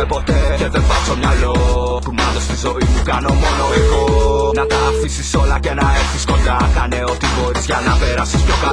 ποτέ και δεν βάζω μυαλό. Κουμάντο στη ζωή μου κάνω μόνο εγώ. Να τα αφήσεις όλα και να έρθεις κοντά. Κάνε ό,τι μπορείς για να περάσεις πιο καλά.